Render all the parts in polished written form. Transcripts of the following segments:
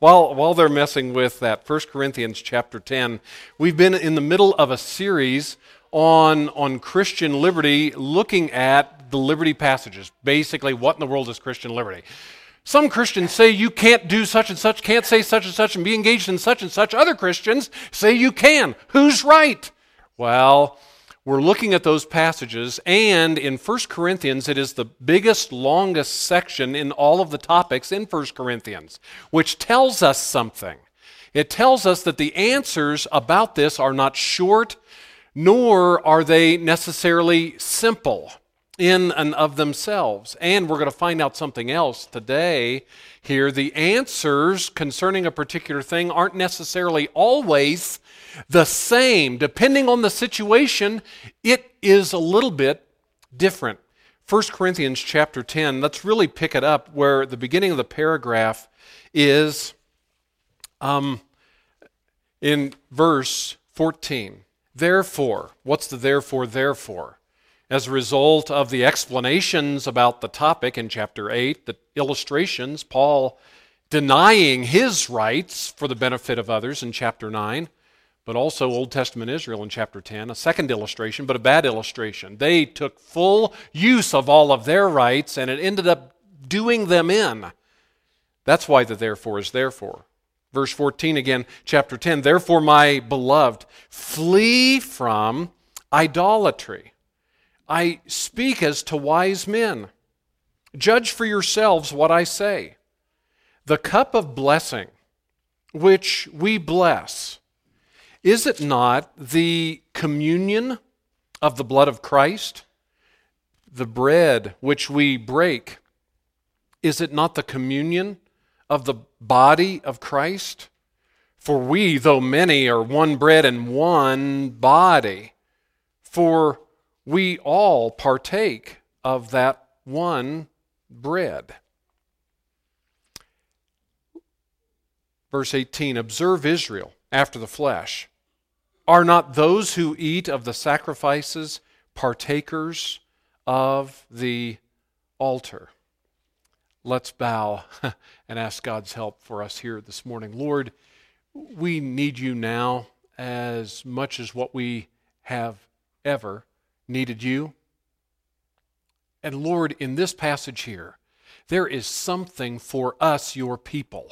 While they're messing with that, 1 Corinthians chapter 10, we've been in the middle of a series on Christian liberty, looking at the liberty passages. Basically, what in the world is Christian liberty? Some Christians say you can't do such and such, can't say such and such, and be engaged in such and such. Other Christians say you can. Who's right? Well, we're looking at those passages, and in 1 Corinthians, it is the biggest, longest section in all of the topics in 1 Corinthians, which tells us something. It tells us that the answers about this are not short, nor are they necessarily simple in and of themselves. And we're going to find out something else today here. The answers concerning a particular thing aren't necessarily always the same. Depending on the situation, it is a little bit different. 1 Corinthians chapter 10, let's really pick it up where the beginning of the paragraph is in verse 14. Therefore, what's the therefore? As a result of the explanations about the topic in chapter 8, the illustrations, Paul denying his rights for the benefit of others in chapter 9, but also Old Testament Israel in chapter 10, a second illustration, but a bad illustration. They took full use of all of their rights, and it ended up doing them in. That's why the therefore is therefore. Verse 14 again, chapter 10, therefore, my beloved, flee from idolatry. I speak as to wise men. Judge for yourselves what I say. The cup of blessing which we bless, is it not the communion of the blood of Christ? The bread which we break, is it not the communion of the body of Christ? For we, though many, are one bread and one body, for we all partake of that one bread. Verse 18, observe Israel after the flesh. Are not those who eat of the sacrifices partakers of the altar? Let's bow and ask God's help for us here this morning. Lord, we need you now as much as what we have ever needed you. And Lord, in this passage here, there is something for us, your people.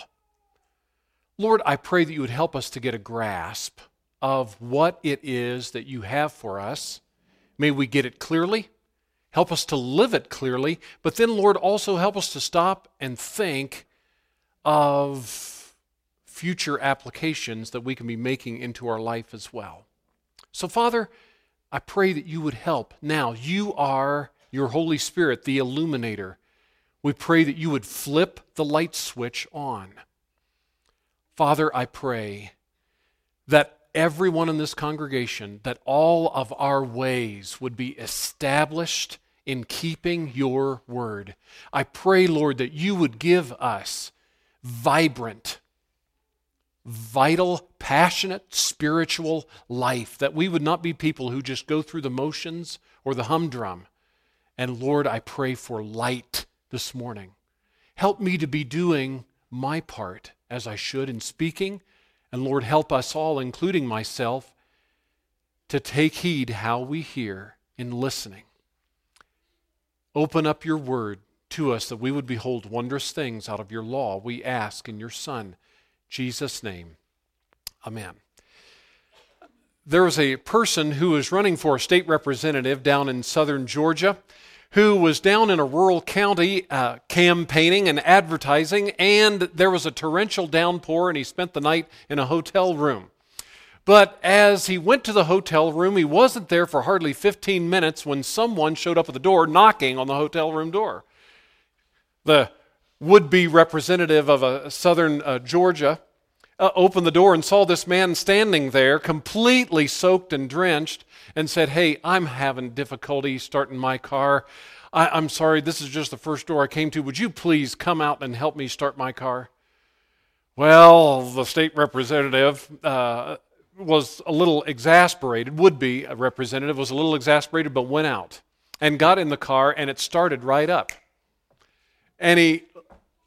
Lord, I pray that you would help us to get a grasp of what it is that you have for us. May we get it clearly. Help us to live it clearly. But then, Lord, also help us to stop and think of future applications that we can be making into our life as well. So, Father, I pray that you would help. Now, you are your Holy Spirit, the illuminator. We pray that you would flip the light switch on. Father, I pray that everyone in this congregation, that all of our ways would be established in keeping your word. I pray, Lord, that you would give us vibrant, vital, passionate, spiritual life, that we would not be people who just go through the motions or the humdrum. And Lord, I pray for light this morning. Help me to be doing my part as I should in speaking. And Lord, help us all, including myself, to take heed how we hear in listening. Open up your word to us that we would behold wondrous things out of your law. We ask in your Son, Jesus' name. Amen. There was a person who was running for a state representative down in southern Georgia who was down in a rural county campaigning and advertising, and there was a torrential downpour, and he spent the night in a hotel room. But as he went to the hotel room, he wasn't there for hardly 15 minutes when someone showed up at the door knocking on the hotel room door. The would-be representative of southern Georgia opened the door and saw this man standing there completely soaked and drenched and said, hey, I'm having difficulty starting my car. I'm sorry, this is just the first door I came to. Would you please come out and help me start my car? Well, the state representative was a little exasperated, would-be a representative was a little exasperated, but went out and got in the car, and it started right up. And he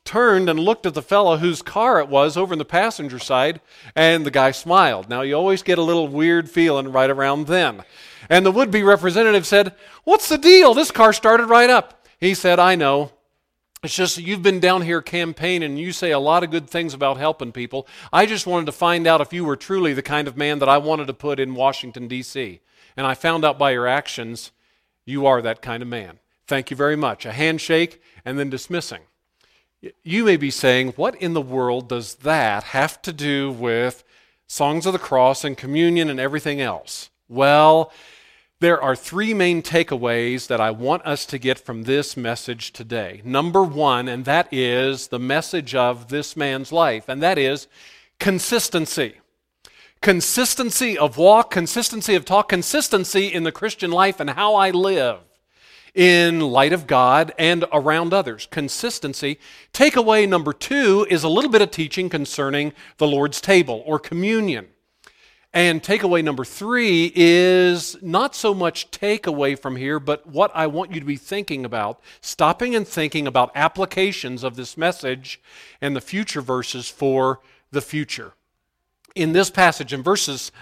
turned and looked at the fellow whose car it was over in the passenger side, and the guy smiled. Now, you always get a little weird feeling right around then. And the would-be representative said, "What's the deal? This car started right up." He said, "I know. It's just that you've been down here campaigning and you say a lot of good things about helping people. I just wanted to find out if you were truly the kind of man that I wanted to put in Washington, D.C. And I found out by your actions, you are that kind of man. Thank you very much." A handshake and then dismissing. You may be saying, what in the world does that have to do with Songs of the Cross and communion and everything else? Well, there are three main takeaways that I want us to get from this message today. Number one, and that is the message of this man's life, and that is consistency. Consistency of walk, consistency of talk, consistency in the Christian life and how I live in light of God and around others. Consistency. Takeaway number two is a little bit of teaching concerning the Lord's table or communion. And takeaway number three is not so much takeaway from here, but what I want you to be thinking about, stopping and thinking about applications of this message and the future verses for the future. In this passage, in verses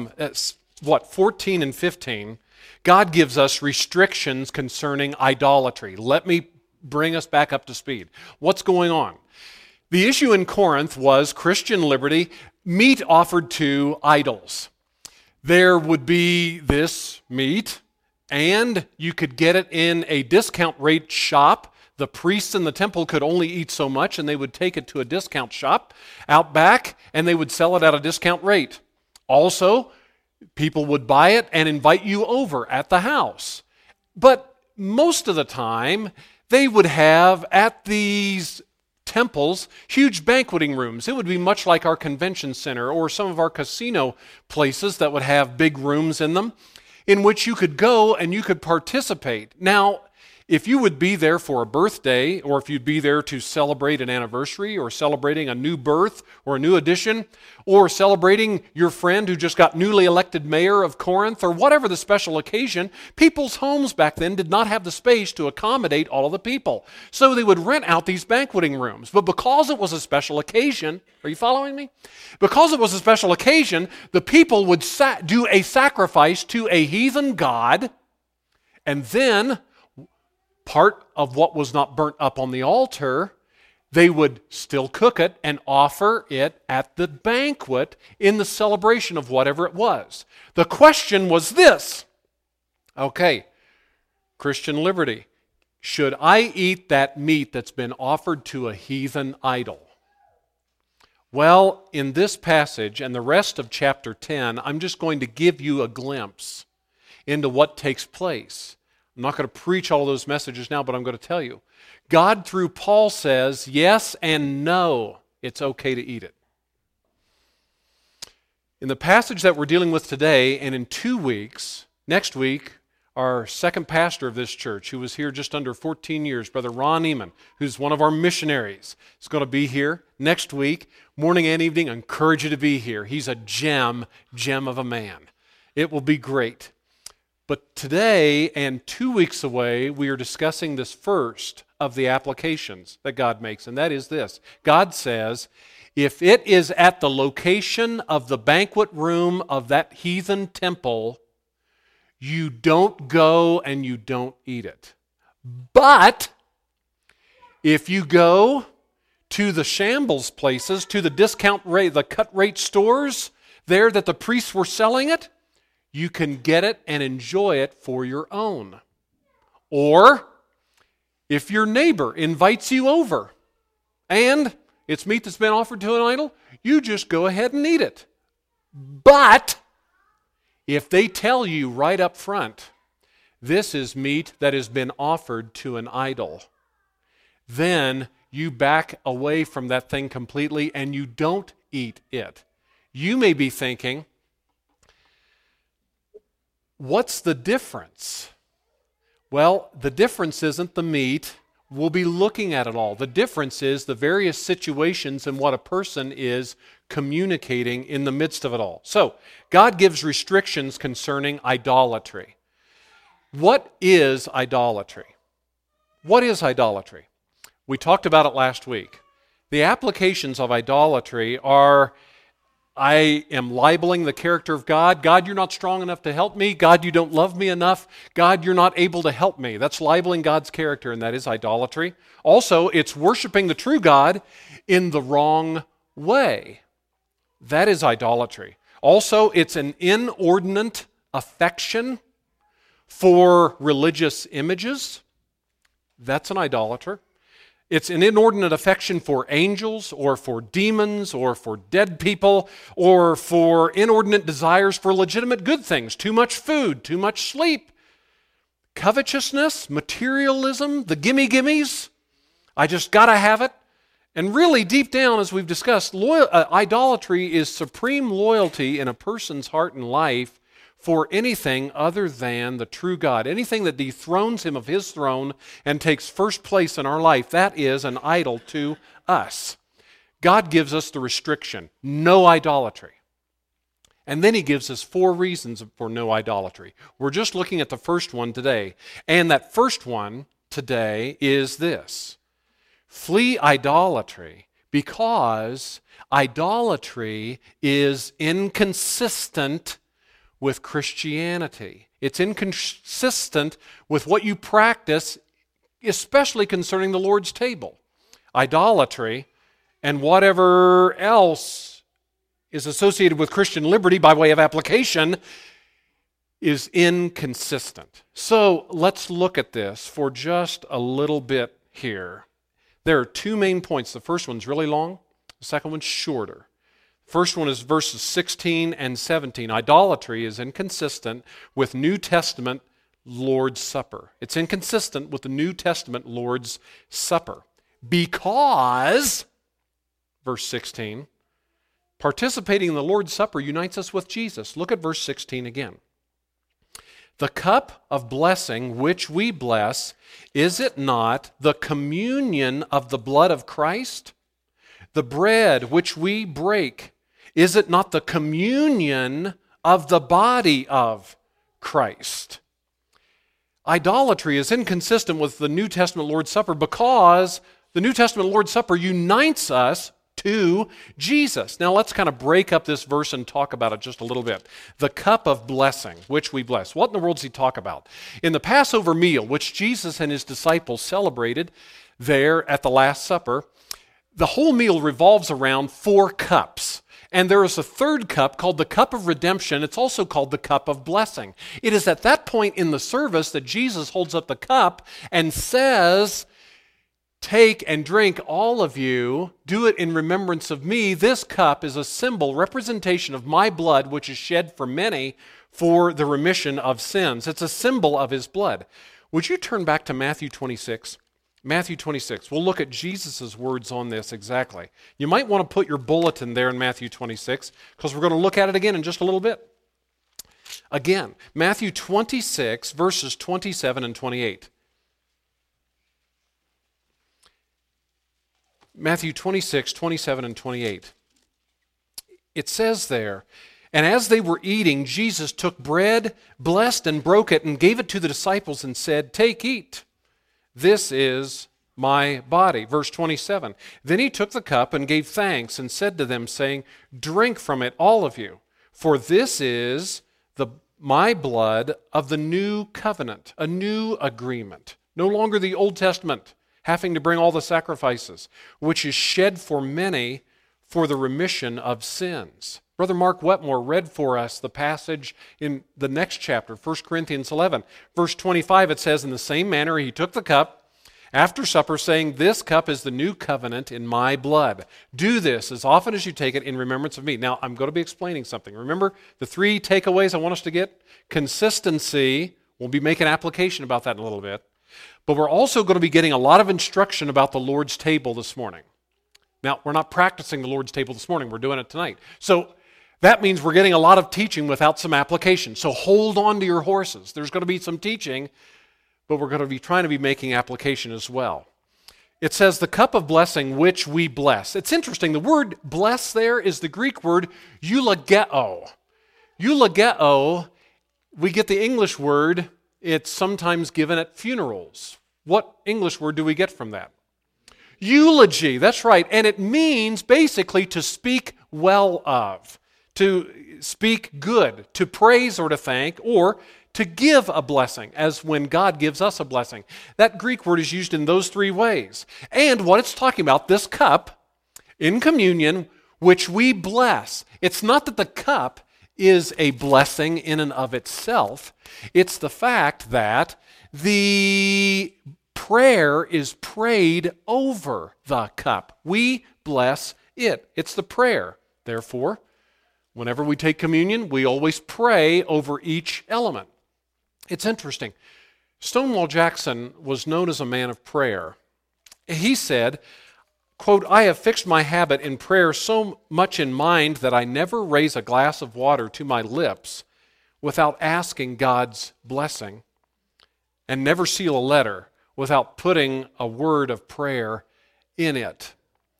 14 and 15, God gives us restrictions concerning idolatry. Let me bring us back up to speed. What's going on? The issue in Corinth was Christian liberty, meat offered to idols. There would be this meat, and you could get it in a discount rate shop. The priests in the temple could only eat so much, and they would take it to a discount shop out back, and they would sell it at a discount rate. Also, people would buy it and invite you over at the house. But most of the time, they would have at these temples huge banqueting rooms. It would be much like our convention center or some of our casino places that would have big rooms in them in which you could go and you could participate. Now, if you would be there for a birthday, or if you'd be there to celebrate an anniversary, or celebrating a new birth, or a new addition, or celebrating your friend who just got newly elected mayor of Corinth, or whatever the special occasion, people's homes back then did not have the space to accommodate all of the people. So they would rent out these banqueting rooms. But because it was a special occasion, are you following me? Because it was a special occasion, the people would do a sacrifice to a heathen god, and then part of what was not burnt up on the altar, they would still cook it and offer it at the banquet in the celebration of whatever it was. The question was this: okay, Christian liberty, should I eat that meat that's been offered to a heathen idol? Well, in this passage and the rest of chapter 10, I'm just going to give you a glimpse into what takes place. I'm not going to preach all those messages now, but I'm going to tell you. God, through Paul, says yes and no, it's okay to eat it. In the passage that we're dealing with today, and in 2 weeks, next week, our second pastor of this church, who was here just under 14 years, Brother Ron Eman, who's one of our missionaries, is going to be here next week, morning and evening. I encourage you to be here. He's a gem of a man. It will be great. But today and 2 weeks away, we are discussing this first of the applications that God makes, and that is this. God says, if it is at the location of the banquet room of that heathen temple, you don't go and you don't eat it. But if you go to the shambles places, to the discount rate, the cut rate stores there that the priests were selling it, you can get it and enjoy it for your own. Or if your neighbor invites you over and it's meat that's been offered to an idol, you just go ahead and eat it. But if they tell you right up front, this is meat that has been offered to an idol, then you back away from that thing completely and you don't eat it. You may be thinking, what's the difference? Well, the difference isn't the meat. We'll be looking at it all. The difference is the various situations and what a person is communicating in the midst of it all. So, God gives restrictions concerning idolatry. What is idolatry? What is idolatry? We talked about it last week. The applications of idolatry are, I am libeling the character of God. God, you're not strong enough to help me. God, you don't love me enough. God, you're not able to help me. That's libeling God's character, and that is idolatry. Also, it's worshiping the true God in the wrong way. That is idolatry. Also, it's an inordinate affection for religious images. That's an idolater. It's an inordinate affection for angels or for demons or for dead people or for inordinate desires for legitimate good things. Too much food, too much sleep, covetousness, materialism, the gimme-gimmes. I just got to have it. And really, deep down, as we've discussed, idolatry is supreme loyalty in a person's heart and life for anything other than the true God. Anything that dethrones him of his throne and takes first place in our life, that is an idol to us. God gives us the restriction, no idolatry. And then he gives us 4 reasons for no idolatry. We're just looking at the first one today. And that first one today is this: flee idolatry, because idolatry is inconsistent with Christianity. It's inconsistent with what you practice, especially concerning the Lord's table. Idolatry and whatever else is associated with Christian liberty by way of application is inconsistent. So let's look at this for just a little bit here. There are 2 main points. The first one's really long. The second one's shorter. First one is verses 16 and 17. Idolatry is inconsistent with New Testament Lord's Supper. It's inconsistent with the New Testament Lord's Supper because, verse 16, participating in the Lord's Supper unites us with Jesus. Look at verse 16 again. The cup of blessing which we bless, is it not the communion of the blood of Christ? The bread which we break, is it not the communion of the body of Christ? Idolatry is inconsistent with the New Testament Lord's Supper because the New Testament Lord's Supper unites us to Jesus. Now let's kind of break up this verse and talk about it just a little bit. The cup of blessing, which we bless. What in the world does he talk about? In the Passover meal, which Jesus and his disciples celebrated there at the Last Supper, the whole meal revolves around 4 cups. And there is a third cup called the cup of redemption. It's also called the cup of blessing. It is at that point in the service that Jesus holds up the cup and says, "Take and drink, all of you. Do it in remembrance of me. This cup is a symbol, representation of my blood, which is shed for many for the remission of sins." It's a symbol of his blood. Would you turn back to Matthew 26? Matthew 26. We'll look at Jesus' words on this exactly. You might want to put your bulletin there in Matthew 26 because we're going to look at it again in just a little bit. Again, Matthew 26, verses 27 and 28. Matthew 26, 27 and 28. It says there, "And as they were eating, Jesus took bread, blessed and broke it, and gave it to the disciples and said, 'Take, eat. This is my body.'" Verse 27, "Then he took the cup and gave thanks and said to them, saying, 'Drink from it, all of you, for this is my blood of the new covenant,'" a new agreement. No longer the Old Testament, having to bring all the sacrifices, "which is shed for many for the remission of sins." Brother Mark Wetmore read for us the passage in the next chapter, 1 Corinthians 11. Verse 25, it says, "In the same manner he took the cup after supper, saying, 'This cup is the new covenant in my blood. Do this as often as you take it in remembrance of me.'" Now, I'm going to be explaining something. Remember the 3 takeaways I want us to get? Consistency. We'll be making application about that in a little bit. But we're also going to be getting a lot of instruction about the Lord's table this morning. Now, we're not practicing the Lord's table this morning. We're doing it tonight. So that means we're getting a lot of teaching without some application. So hold on to your horses. There's going to be some teaching, but we're going to be trying to be making application as well. It says, "The cup of blessing which we bless." It's interesting. The word bless there is the Greek word eulogeo. Eulogeo, we get the English word, it's sometimes given at funerals. What English word do we get from that? Eulogy, that's right. And it means basically to speak well of, to speak good, to praise or to thank, or to give a blessing, as when God gives us a blessing. That Greek word is used in those three ways. And what it's talking about, this cup in communion, which we bless. It's not that the cup is a blessing in and of itself. It's the fact that the prayer is prayed over the cup. We bless it. It's the prayer. Therefore, whenever we take communion, we always pray over each element. It's interesting. Stonewall Jackson was known as a man of prayer. He said, quote, "I have fixed my habit in prayer so much in mind that I never raise a glass of water to my lips without asking God's blessing, and never seal a letter without putting a word of prayer in it."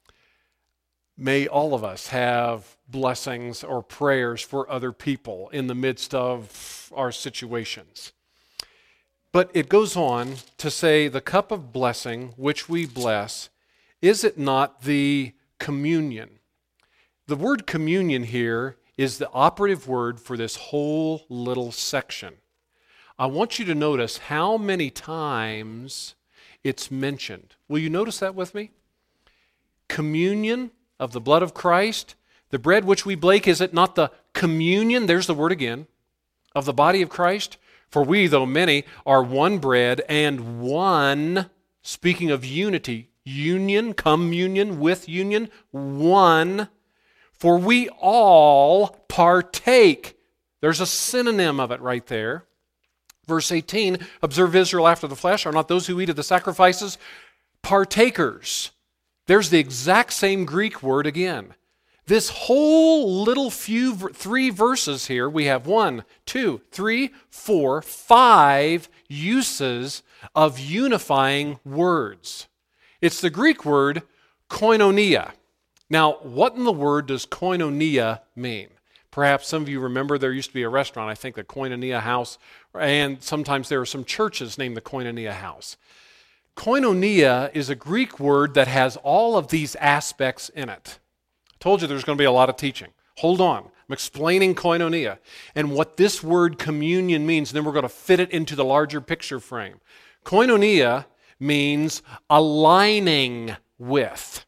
May all of us have blessings or prayers for other people in the midst of our situations. But it goes on to say, the cup of blessing which we bless, is it not the communion? The word communion here is the operative word for this whole little section. I want you to notice how many times it's mentioned. Will you notice that with me? Communion of the blood of Christ, the bread which we break, is it not the communion, there's the word again, of the body of Christ? For we, though many, are one bread and one, speaking of unity, union, communion with union, one, for we all partake. There's a synonym of it right there. Verse 18, observe Israel after the flesh, are not those who eat of the sacrifices partakers? There's the exact same Greek word again. This whole little three verses here, we have 1, 2, 3, 4, 5 uses of unifying words. It's the Greek word koinonia. Now, what in the word does koinonia mean? Perhaps some of you remember there used to be a restaurant, I think the Koinonia House, and sometimes there are some churches named the Koinonia House. Koinonia is a Greek word that has all of these aspects in it. I told you there's going to be a lot of teaching. Hold on. I'm explaining koinonia and what this word communion means, and then we're going to fit it into the larger picture frame. Koinonia means aligning with,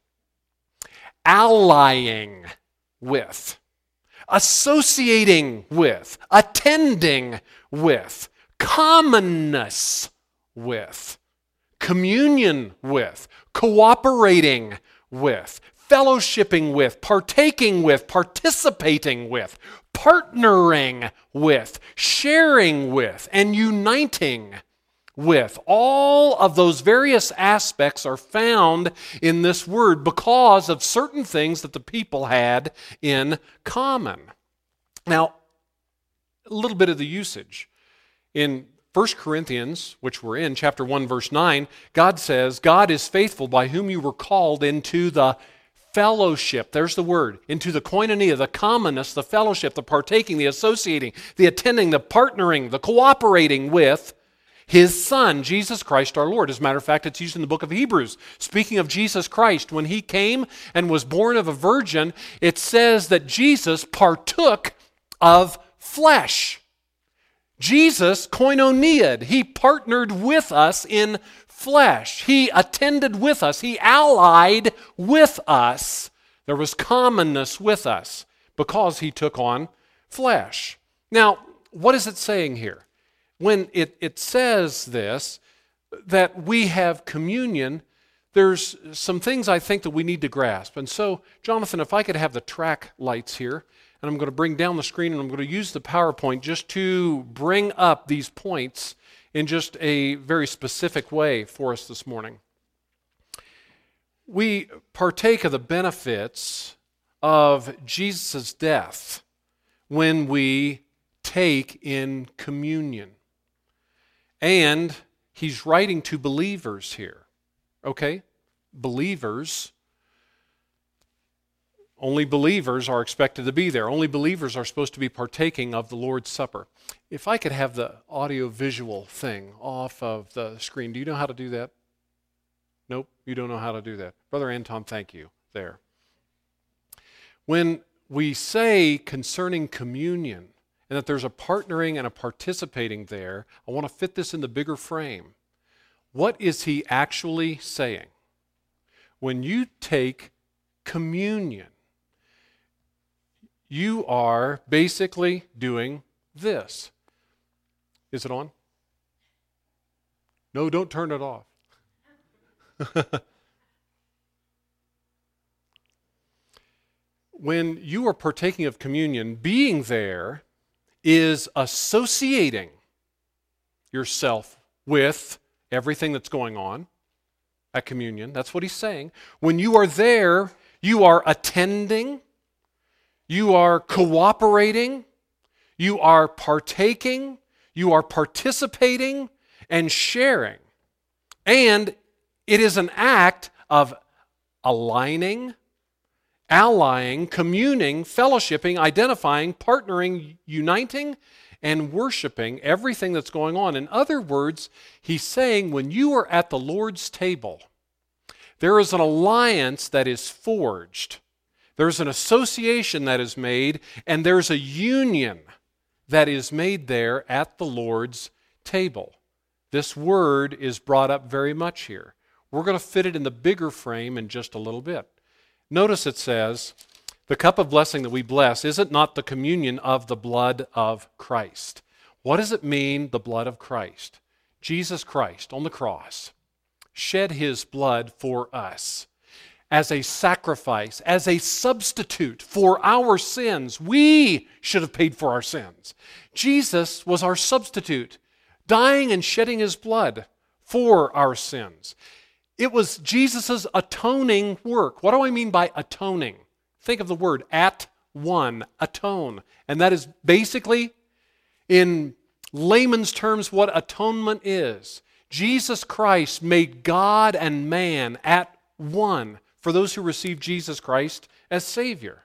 allying with, associating with, attending with, commonness with, communion with, cooperating with, fellowshipping with, partaking with, participating with, partnering with, sharing with, and uniting with. All of those various aspects are found in this word because of certain things that the people had in common. Now, a little bit of the usage. In 1 Corinthians, which we're in, chapter 1, verse 9, God says, God is faithful by whom you were called into the fellowship. There's the word. Into the koinonia, the commonness, the fellowship, the partaking, the associating, the attending, the partnering, the cooperating with His Son, Jesus Christ our Lord. As a matter of fact, it's used in the book of Hebrews. Speaking of Jesus Christ, when He came and was born of a virgin, it says that Jesus partook of flesh. Jesus koinoniaed. He partnered with us in flesh. He attended with us. He allied with us. There was commonness with us because He took on flesh. Now, what is it saying here? When it says this, that we have communion, there's some things I think that we need to grasp. And so, Jonathan, if I could have the track lights here, and I'm going to bring down the screen and I'm going to use the PowerPoint just to bring up these points in just a very specific way for us this morning. We partake of the benefits of Jesus' death when we take in communion. And he's writing to believers here, okay? Believers. Only believers are expected to be there. Only believers are supposed to be partaking of the Lord's Supper. If I could have the audio-visual thing off of the screen. Do you know how to do that? Nope, you don't know how to do that. Brother Anton, thank you there. When we say concerning communion, and that there's a partnering and a participating there, I want to fit this in the bigger frame. What is he actually saying? When you take communion, you are basically doing this. Is it on? No, don't turn it off. When you are partaking of communion, being there is associating yourself with everything that's going on at communion. That's what he's saying. When you are there, you are attending, you are cooperating, you are partaking, you are participating and sharing. And it is an act of aligning, allying, communing, fellowshipping, identifying, partnering, uniting, and worshiping everything that's going on. In other words, he's saying when you are at the Lord's table, there is an alliance that is forged. There's an association that is made, and there's a union that is made there at the Lord's table. This word is brought up very much here. We're going to fit it in the bigger frame in just a little bit. Notice it says, the cup of blessing that we bless, is it not the communion of the blood of Christ? What does it mean, the blood of Christ? Jesus Christ on the cross shed his blood for us as a sacrifice, as a substitute for our sins. We should have paid for our sins. Jesus was our substitute, dying and shedding his blood for our sins. It was Jesus' atoning work. What do I mean by atoning? Think of the word at one, atone. And that is basically, in layman's terms, what atonement is. Jesus Christ made God and man at one for those who receive Jesus Christ as Savior.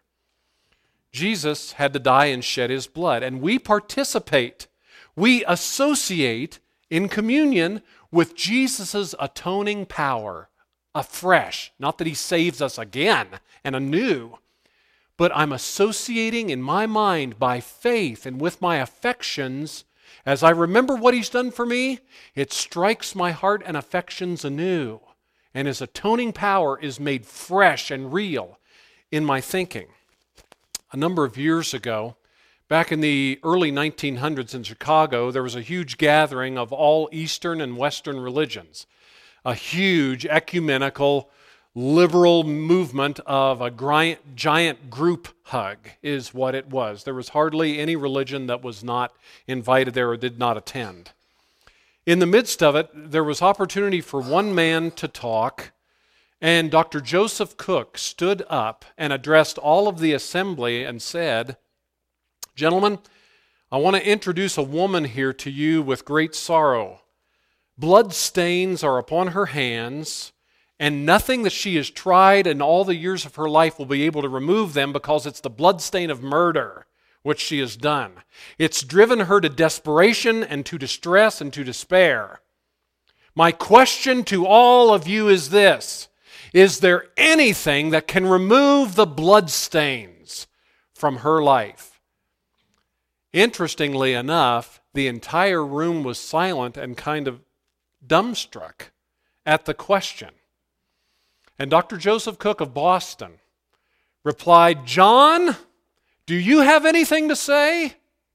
Jesus had to die and shed his blood, and we participate. We associate in communion with Jesus' atoning power afresh. Not that he saves us again and anew, but I'm associating in my mind by faith and with my affections. As I remember what he's done for me, it strikes my heart and affections anew, and his atoning power is made fresh and real in my thinking. A number of years ago, back in the early 1900s in Chicago, there was a huge gathering of all Eastern and Western religions. A huge ecumenical, liberal movement of a giant group hug is what it was. There was hardly any religion that was not invited there or did not attend. In the midst of it, there was opportunity for one man to talk, and Dr. Joseph Cook stood up and addressed all of the assembly and said, "Gentlemen, I want to introduce a woman here to you with great sorrow. Blood stains are upon her hands, and nothing that she has tried in all the years of her life will be able to remove them because it's the blood stain of murder which she has done. It's driven her to desperation and to distress and to despair. My question to all of you is this: is there anything that can remove the blood stains from her life?" Interestingly enough, the entire room was silent and kind of dumbstruck at the question. And Dr. Joseph Cook of Boston replied, "John, do you have anything to say?"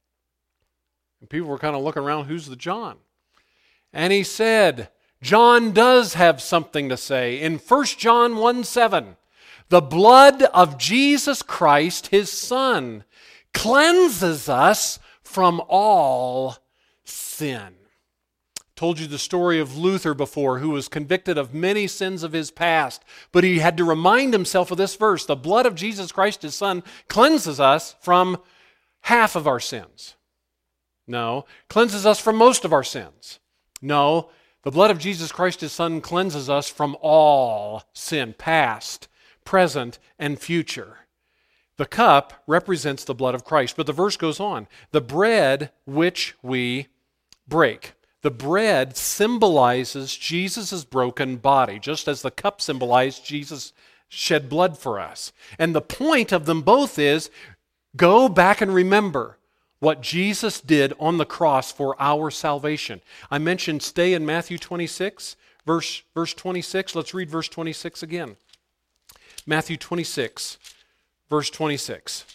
And people were kind of looking around, who's the John? And he said, John does have something to say. In 1 John 1:7, the blood of Jesus Christ, his Son, cleanses us from all sin. Told you the story of Luther before, who was convicted of many sins of his past, but he had to remind himself of this verse: the blood of Jesus Christ, his Son, cleanses us from half of our sins. No. Cleanses us from most of our sins. No. The blood of Jesus Christ, his Son, cleanses us from all sin, past, present, and future. The cup represents the blood of Christ, but the verse goes on. The bread which we break. The bread symbolizes Jesus' broken body, just as the cup symbolized Jesus shed blood for us. And the point of them both is, go back and remember what Jesus did on the cross for our salvation. I mentioned stay in Matthew 26, verse 26. Let's read verse 26 again. Matthew 26, verse 26.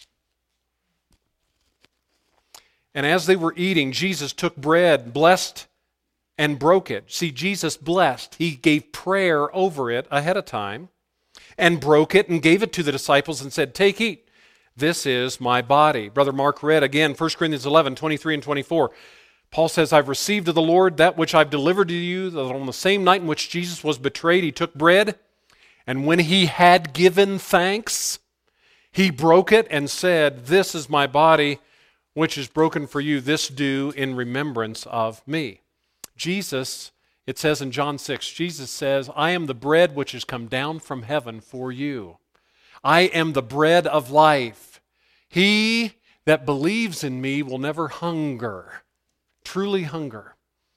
And as they were eating, Jesus took bread, blessed, and broke it. See, Jesus blessed. He gave prayer over it ahead of time, and broke it and gave it to the disciples and said, take, eat. This is my body. Brother Mark read again, 1 Corinthians 11, 23 and 24. Paul says, I've received of the Lord that which I've delivered to you, that on the same night in which Jesus was betrayed, he took bread, and when he had given thanks, he broke it and said, this is my body, which is broken for you. This do in remembrance of me. Jesus, it says in John 6, Jesus says, I am the bread which has come down from heaven for you. I am the bread of life. He that believes in me will never hunger, truly hunger,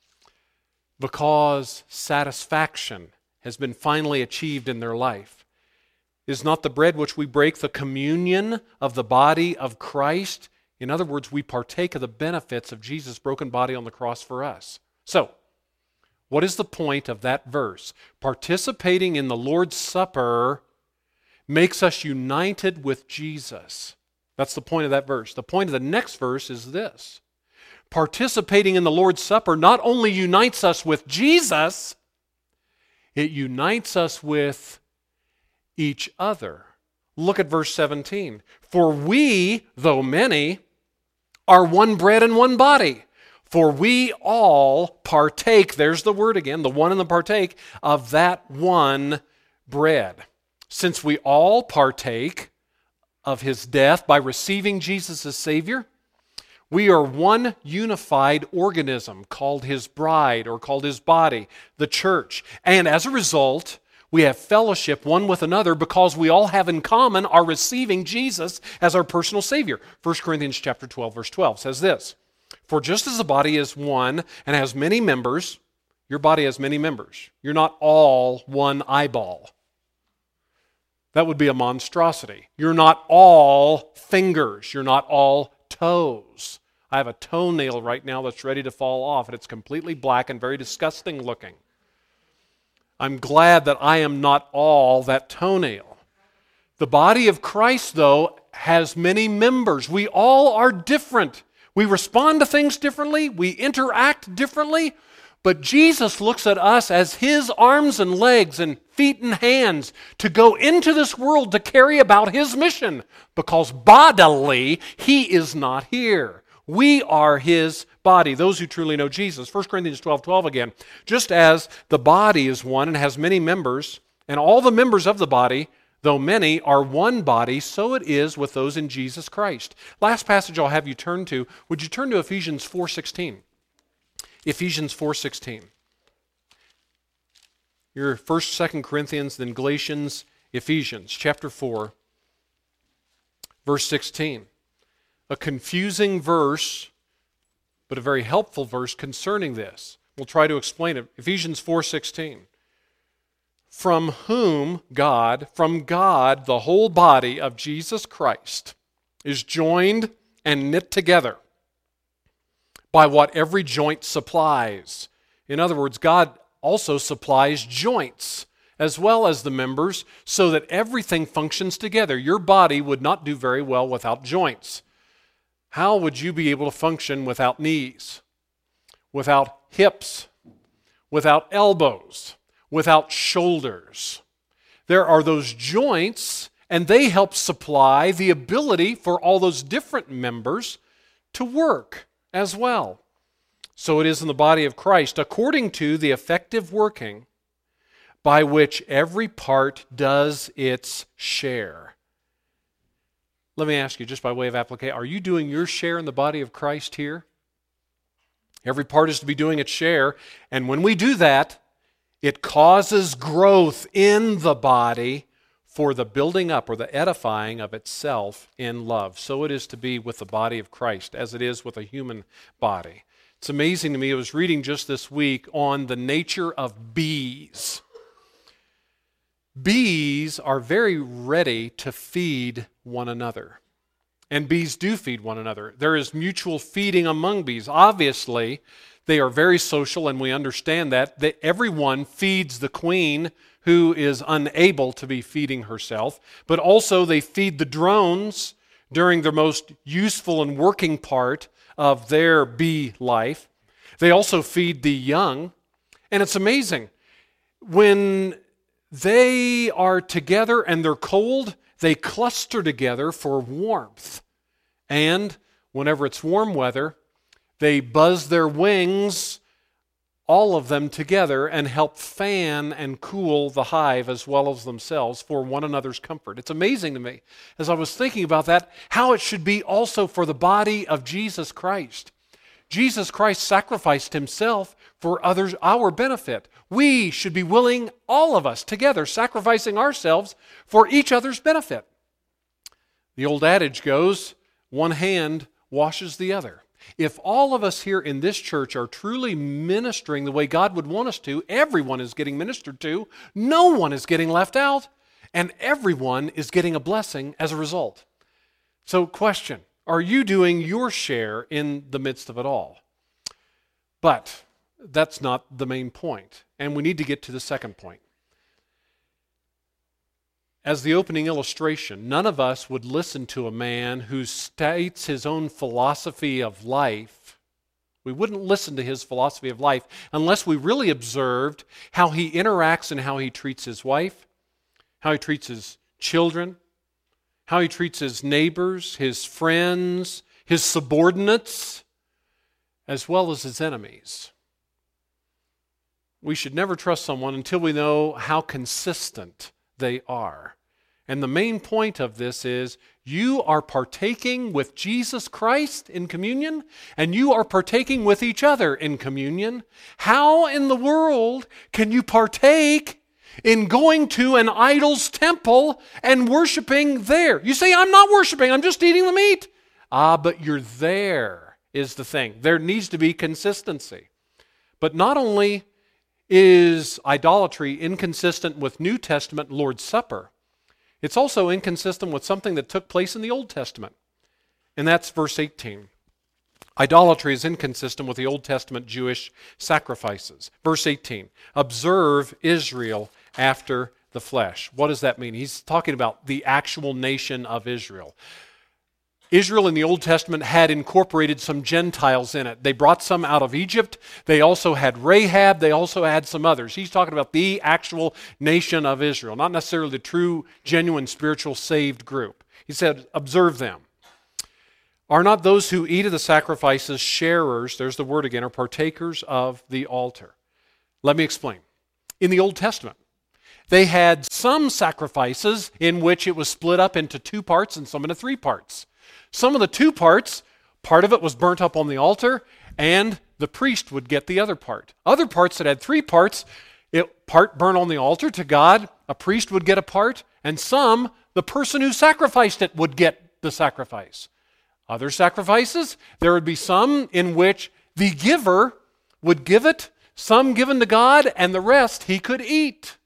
because satisfaction has been finally achieved in their life. Is not the bread which we break the communion of the body of Christ? In other words, we partake of the benefits of Jesus' broken body on the cross for us. So, what is the point of that verse? Participating in the Lord's Supper makes us united with Jesus. That's the point of that verse. The point of the next verse is this. Participating in the Lord's Supper not only unites us with Jesus, it unites us with each other. Look at verse 17. For we, though many, are one bread and one body. For we all partake, there's the word again, the one and the partake, of that one bread. Since we all partake of his death by receiving Jesus as Savior, we are one unified organism called his bride or called his body, the church. And as a result, we have fellowship one with another because we all have in common our receiving Jesus as our personal Savior. 1 Corinthians chapter 12, verse 12 says this, for just as the body is one and has many members, your body has many members. You're not all one eyeball. That would be a monstrosity. You're not all fingers. You're not all toes. I have a toenail right now that's ready to fall off, and it's completely black and very disgusting looking. I'm glad that I am not all that toenail. The body of Christ, though, has many members. We all are different. We respond to things differently. We interact differently. But Jesus looks at us as his arms and legs and feet and hands to go into this world to carry about his mission, because bodily he is not here. We are his body, those who truly know Jesus. 1 Corinthians 12:12 again. Just as the body is one and has many members, and all the members of the body, though many, are one body, so it is with those in Jesus Christ. Last passage I'll have you turn to. Would you turn to Ephesians 4:16? Ephesians 4:16. Your 1st, 2nd Corinthians, then Galatians, Ephesians, chapter 4, verse 16. A confusing verse, but a very helpful verse concerning this. We'll try to explain it. Ephesians 4:16. From God, the whole body of Jesus Christ is joined and knit together by what every joint supplies. In other words, God also supplies joints as well as the members so that everything functions together. Your body would not do very well without joints. How would you be able to function without knees, without hips, without elbows, without shoulders? There are those joints, and they help supply the ability for all those different members to work as well. So it is in the body of Christ, according to the effective working by which every part does its share. Let me ask you, just by way of application, are you doing your share in the body of Christ here? Every part is to be doing its share, and when we do that, it causes growth in the body for the building up or the edifying of itself in love. So it is to be with the body of Christ, as it is with a human body. It's amazing to me. I was reading just this week on the nature of bees. Bees are very ready to feed one another. And bees do feed one another. There is mutual feeding among bees. Obviously, they are very social, and we understand that everyone feeds the queen who is unable to be feeding herself. But also they feed the drones during their most useful and working part of their bee life. They also feed the young. And it's amazing. When they are together and they're cold, they cluster together for warmth. And whenever it's warm weather, they buzz their wings, all of them together, and help fan and cool the hive as well as themselves for one another's comfort. It's amazing to me, as I was thinking about that, how it should be also for the body of Jesus Christ. Jesus Christ sacrificed himself for others, our benefit. We should be willing, all of us together, sacrificing ourselves for each other's benefit. The old adage goes, one hand washes the other. If all of us here in this church are truly ministering the way God would want us to, everyone is getting ministered to, no one is getting left out, and everyone is getting a blessing as a result. So, question, are you doing your share in the midst of it all? But that's not the main point, and we need to get to the second point. As the opening illustration, none of us would listen to a man who states his own philosophy of life. We wouldn't listen to his philosophy of life unless we really observed how he interacts and how he treats his wife, how he treats his children, how he treats his neighbors, his friends, his subordinates, as well as his enemies. We should never trust someone until we know how consistent they are. And the main point of this is you are partaking with Jesus Christ in communion, and you are partaking with each other in communion. How in the world can you partake in going to an idol's temple and worshiping there? You say, I'm not worshiping, I'm just eating the meat. But you're there is the thing. There needs to be consistency. But not only is idolatry inconsistent with New Testament Lord's Supper, it's also inconsistent with something that took place in the Old Testament. And that's verse 18. Idolatry is inconsistent with the Old Testament Jewish sacrifices. Verse 18, observe Israel after the flesh. What does that mean? He's talking about the actual nation of Israel. Israel in the Old Testament had incorporated some Gentiles in it. They brought some out of Egypt. They also had Rahab. They also had some others. He's talking about the actual nation of Israel, not necessarily the true, genuine, spiritual, saved group. He said, observe them. Are not those who eat of the sacrifices sharers, there's the word again, or partakers of the altar? Let me explain. In the Old Testament, they had some sacrifices in which it was split up into 2 parts and some into 3 parts. Some of the 2 parts, part of it was burnt up on the altar, and the priest would get the other part. Other parts that had 3 parts, part burnt on the altar to God, a priest would get a part, and some, the person who sacrificed it would get the sacrifice. Other sacrifices, there would be some in which the giver would give it, some given to God, and the rest he could eat.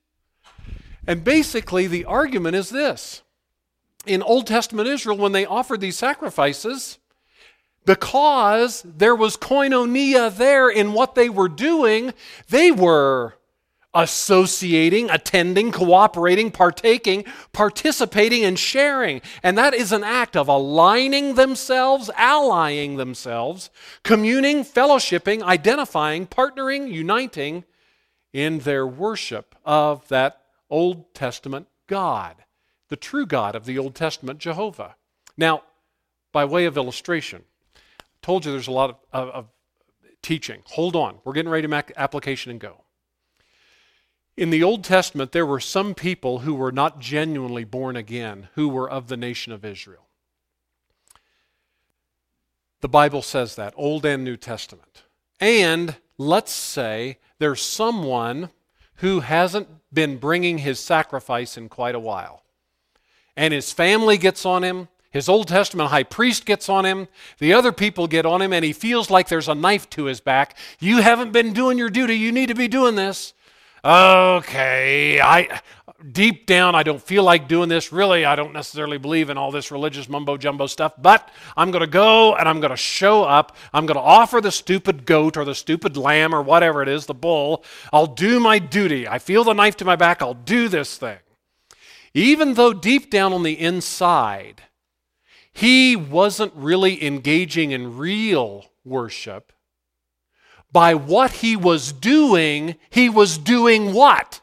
And basically the argument is this. In Old Testament Israel, when they offered these sacrifices, because there was koinonia there in what they were doing, they were associating, attending, cooperating, partaking, participating, and sharing. And that is an act of aligning themselves, allying themselves, communing, fellowshipping, identifying, partnering, uniting in their worship of that Old Testament God. The true God of the Old Testament, Jehovah. Now, by way of illustration, I told you there's a lot of teaching. Hold on. We're getting ready to make application and go. In the Old Testament, there were some people who were not genuinely born again, who were of the nation of Israel. The Bible says that, Old and New Testament. And let's say there's someone who hasn't been bringing his sacrifice in quite a while. And his family gets on him, His Old Testament high priest gets on him. The other people get on him, and he feels like there's a knife to his back. You haven't been doing your duty. You need to be doing this. Okay, deep down, I don't feel like doing this. Really, I don't necessarily believe in all this religious mumbo-jumbo stuff, but I'm going to go and I'm going to show up. I'm going to offer the stupid goat or the stupid lamb or whatever it is, the bull. I'll do my duty. I feel the knife to my back. I'll do this thing. Even though deep down on the inside, he wasn't really engaging in real worship, by what he was doing what?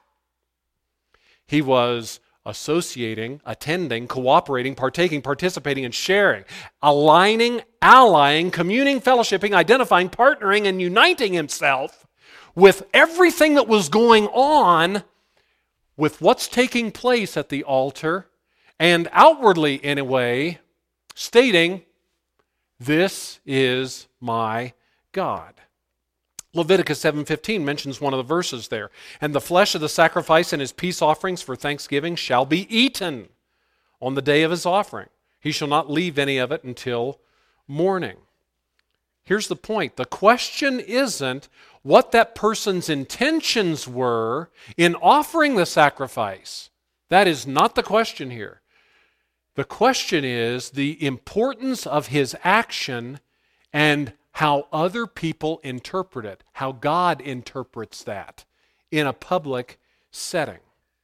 He was associating, attending, cooperating, partaking, participating, and sharing, aligning, allying, communing, fellowshipping, identifying, partnering, and uniting himself with everything that was going on with what's taking place at the altar, and outwardly, in a way, stating, "This is my God." Leviticus 7:15 mentions one of the verses there. "And the flesh of the sacrifice and his peace offerings for thanksgiving shall be eaten on the day of his offering. He shall not leave any of it until morning." Here's the point. The question isn't what that person's intentions were in offering the sacrifice. That is not the question here. The question is the importance of his action and how other people interpret it, how God interprets that in a public setting.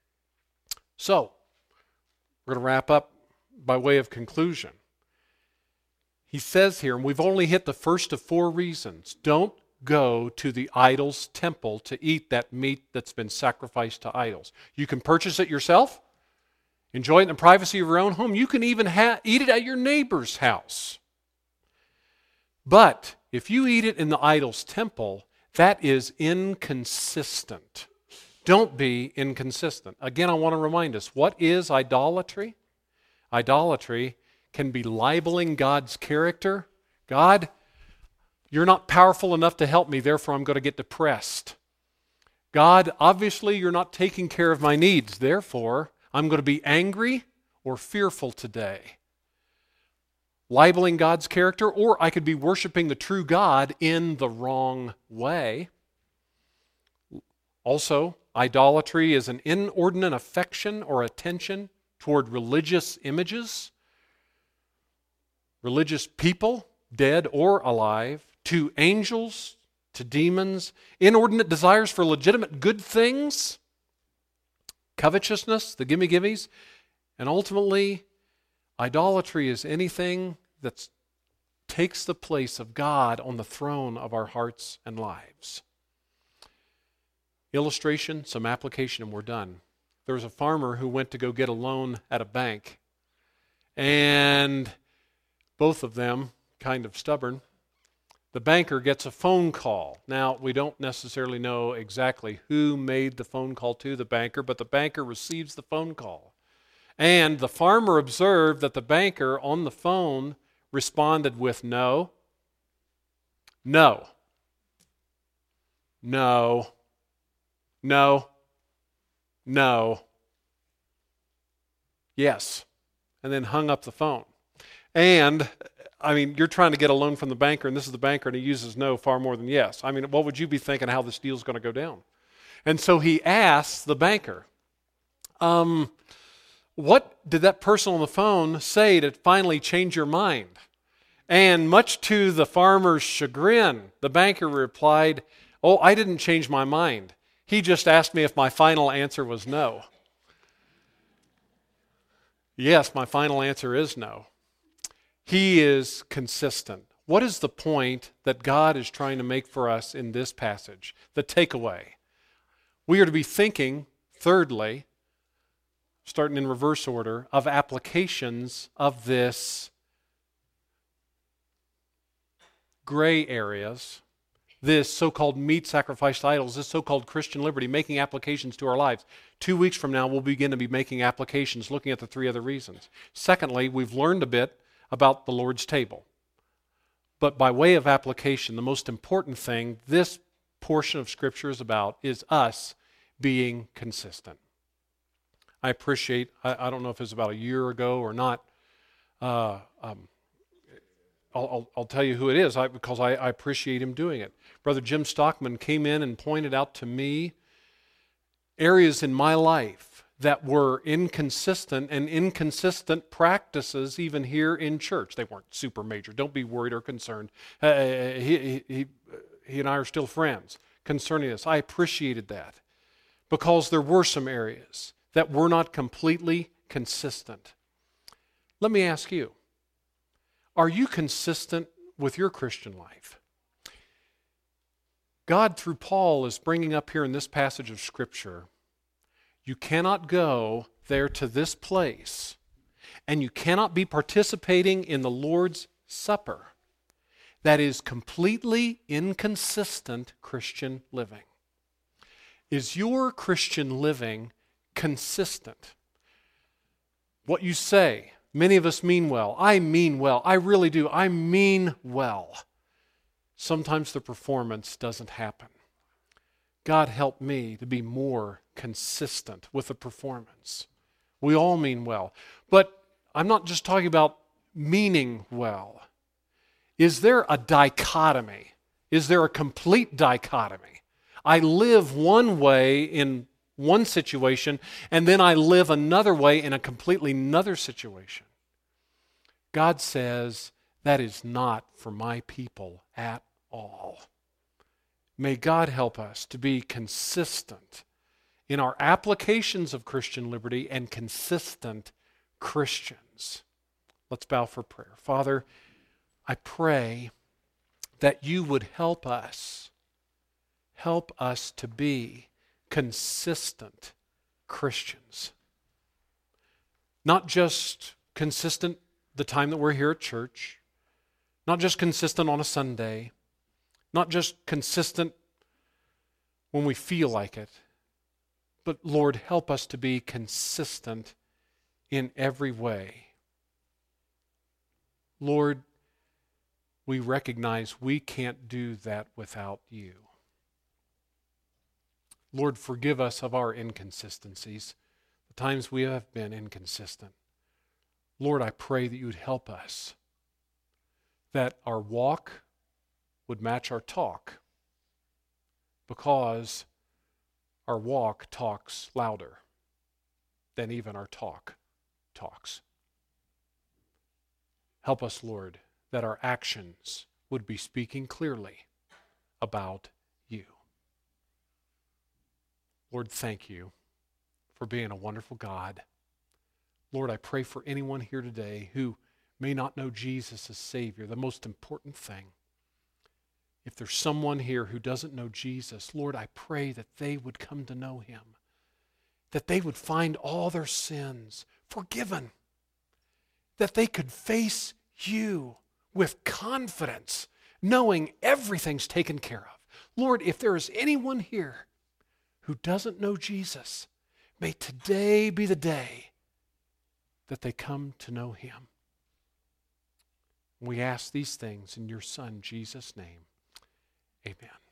So, we're going to wrap up by way of conclusion. He says here, and we've only hit the first of 4 reasons, don't go to the idol's temple to eat that meat that's been sacrificed to idols. You can purchase it yourself, enjoy it in the privacy of your own home. You can even eat it at your neighbor's house. But if you eat it in the idol's temple, that is inconsistent. Don't be inconsistent. Again, I want to remind us, what is idolatry? Idolatry can be libeling God's character. God, you're not powerful enough to help me, therefore I'm going to get depressed. God, obviously you're not taking care of my needs, therefore I'm going to be angry or fearful today. Libeling God's character, or I could be worshiping the true God in the wrong way. Also, idolatry is an inordinate affection or attention toward religious images, religious people, dead or alive, to angels, to demons, inordinate desires for legitimate good things, covetousness, the gimme-gimmes, and ultimately, idolatry is anything that takes the place of God on the throne of our hearts and lives. Illustration, some application, and we're done. There was a farmer who went to go get a loan at a bank, and both of them, kind of stubborn, the banker gets a phone call. Now, we don't necessarily know exactly who made the phone call to the banker, but the banker receives the phone call. And the farmer observed that the banker on the phone responded with no, no, no, no, no, yes, and then hung up the phone. And, I mean, you're trying to get a loan from the banker, and this is the banker, and he uses no far more than yes. I mean, what would you be thinking how this deal's going to go down? And so he asks the banker, what did that person on the phone say to finally change your mind? And much to the farmer's chagrin, the banker replied, "Oh, I didn't change my mind. He just asked me if my final answer was no." Yes, my final answer is no. He is consistent. What is the point that God is trying to make for us in this passage? The takeaway. We are to be thinking, thirdly, starting in reverse order, of applications of this gray areas, this so-called meat sacrificed idols, this so-called Christian liberty, making applications to our lives. 2 weeks from now, we'll begin to be making applications, looking at the 3 other reasons. Secondly, we've learned a bit about the Lord's table. But by way of application, the most important thing this portion of Scripture is about is us being consistent. I appreciate, I don't know if it was about a year ago or not, I'll tell you who it is because I appreciate him doing it. Brother Jim Stockman came in and pointed out to me areas in my life that were inconsistent and inconsistent practices even here in church. They weren't super major. Don't be worried or concerned. He and I are still friends concerning this. I appreciated that because there were some areas that were not completely consistent. Let me ask you, are you consistent with your Christian life? God, through Paul, is bringing up here in this passage of Scripture, you cannot go there to this place, and you cannot be participating in the Lord's Supper. That is completely inconsistent Christian living. Is your Christian living consistent? What you say, many of us mean well. I mean well. I really do. I mean well. Sometimes the performance doesn't happen. God help me to be more consistent with the performance. We all mean well. But I'm not just talking about meaning well. Is there a dichotomy? Is there a complete dichotomy? I live one way in one situation, and then I live another way in a completely another situation. God says that is not for my people at all. May God help us to be consistent in our applications of Christian liberty and consistent Christians. Let's bow for prayer. Father, I pray that you would help us to be consistent Christians. Not just consistent the time that we're here at church, not just consistent on a Sunday, not just consistent when we feel like it, but Lord, help us to be consistent in every way. Lord, we recognize we can't do that without you. Lord, forgive us of our inconsistencies, the times we have been inconsistent. Lord, I pray that you would help us, that our walk would match our talk, because our walk talks louder than even our talk talks. Help us, Lord, that our actions would be speaking clearly about you. Lord, thank you for being a wonderful God. Lord, I pray for anyone here today who may not know Jesus as Savior, the most important thing. If there's someone here who doesn't know Jesus, Lord, I pray that they would come to know him, that they would find all their sins forgiven, that they could face you with confidence, knowing everything's taken care of. Lord, if there is anyone here who doesn't know Jesus, may today be the day that they come to know him. We ask these things in your Son, Jesus' name. Amen.